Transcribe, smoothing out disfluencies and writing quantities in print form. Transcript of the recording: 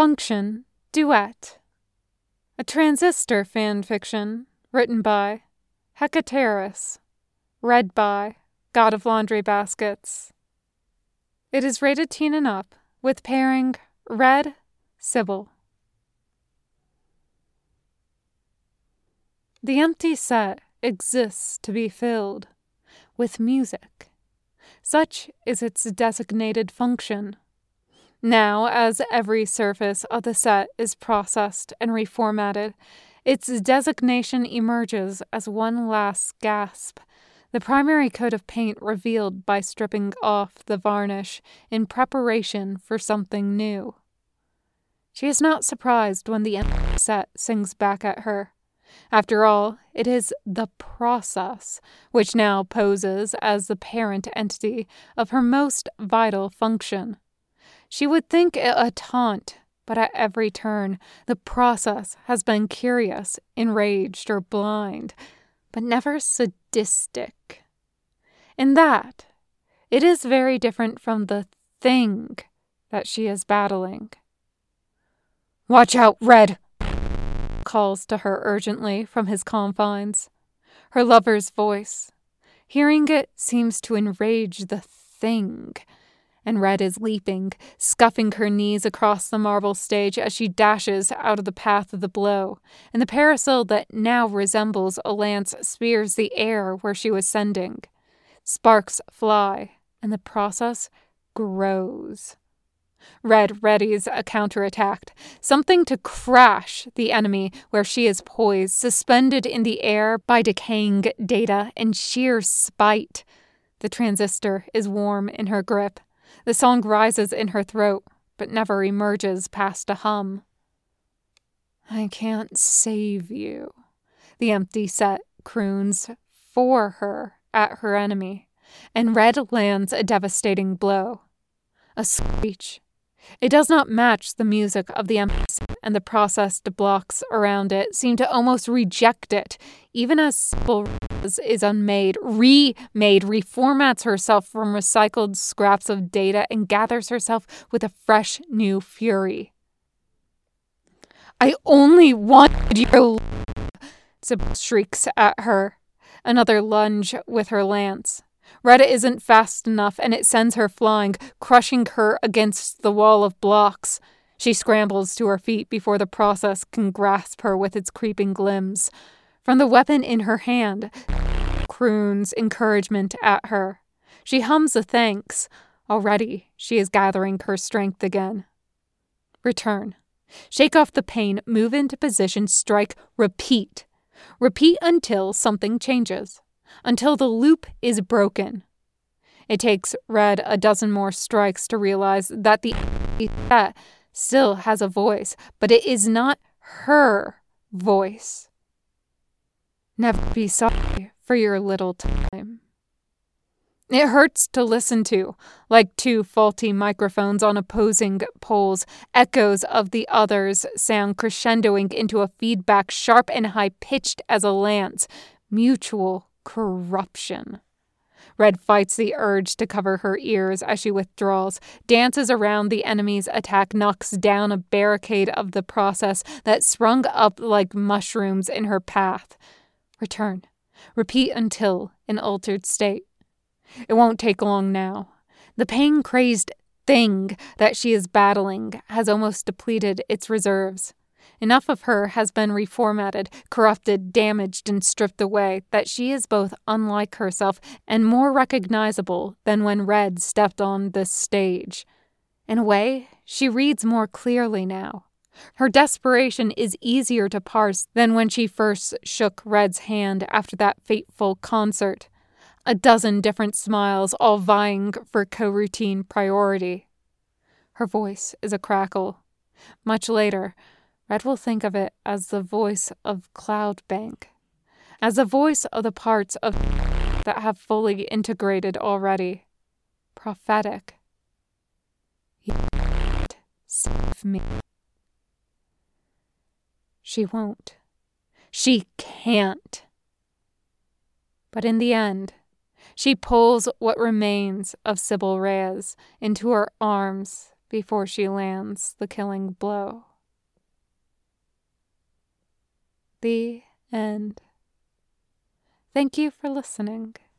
Function Duet. A Transistor fanfiction written by Hecateris. Read by God of Laundry Baskets. It is rated teen and up, with pairing Red, Sybil. The empty set exists to be filled with music. Such is its designated function. Now, as every surface of the set is processed and reformatted, its designation emerges as one last gasp, the primary coat of paint revealed by stripping off the varnish in preparation for something new. She is not surprised when the empty set sings back at her. After all, it is the process which now poses as the parent entity of her most vital function. She would think it a taunt, but at every turn, the process has been curious, enraged, or blind, but never sadistic. In that, it is very different from the thing that she is battling. "Watch out, Red!" calls to her urgently from his confines. Her lover's voice. Hearing it seems to enrage the thing, and Red is leaping, scuffing her knees across the marble stage as she dashes out of the path of the blow, and the parasol that now resembles a lance spears the air where she was sending. Sparks fly, and the process grows. Red readies a counterattack, something to crash the enemy where she is poised, suspended in the air by decaying data and sheer spite. The transistor is warm in her grip. The song rises in her throat, but never emerges past a hum. "I can't save you," the empty set croons for her at her enemy, and Red lands a devastating blow. A screech. It does not match the music of the empty set, and the processed blocks around it seem to almost reject it, even as Sybil is unmade, remade, reformats herself from recycled scraps of data and gathers herself with a fresh new fury. "I only wanted your love," Sybil shrieks at her. Another lunge with her lance. Red isn't fast enough, and it sends her flying, crushing her against the wall of blocks. She scrambles to her feet before the process can grasp her with its creeping limbs. From the weapon in her hand, croons encouragement at her. She hums a thanks. Already, she is gathering her strength again. Return. Shake off the pain, move into position, strike, repeat. Repeat until something changes. Until the loop is broken. It takes Red a dozen more strikes to realize that the set still has a voice, but it is not her voice. Never be sorry for your little time. It hurts to listen to, like two faulty microphones on opposing poles. Echoes of the other's sound crescendoing into a feedback sharp and high-pitched as a lance. Mutual corruption. Red fights the urge to cover her ears as she withdraws, dances around the enemy's attack, knocks down a barricade of the process that sprung up like mushrooms in her path. Return. Repeat until an altered state. It won't take long now. The pain-crazed thing that she is battling has almost depleted its reserves. Enough of her has been reformatted, corrupted, damaged, and stripped away that she is both unlike herself and more recognizable than when Red stepped on this stage. In a way, she reads more clearly now. Her desperation is easier to parse than when she first shook Red's hand after that fateful concert. A dozen different smiles, all vying for co-routine priority. Her voice is a crackle. Much later, Red will think of it as the voice of Cloudbank, as the voice of the parts of that have fully integrated already. Prophetic. You can't save me. She won't. She can't. But in the end, she pulls what remains of Sybil Reyes into her arms before she lands the killing blow. The end. Thank you for listening.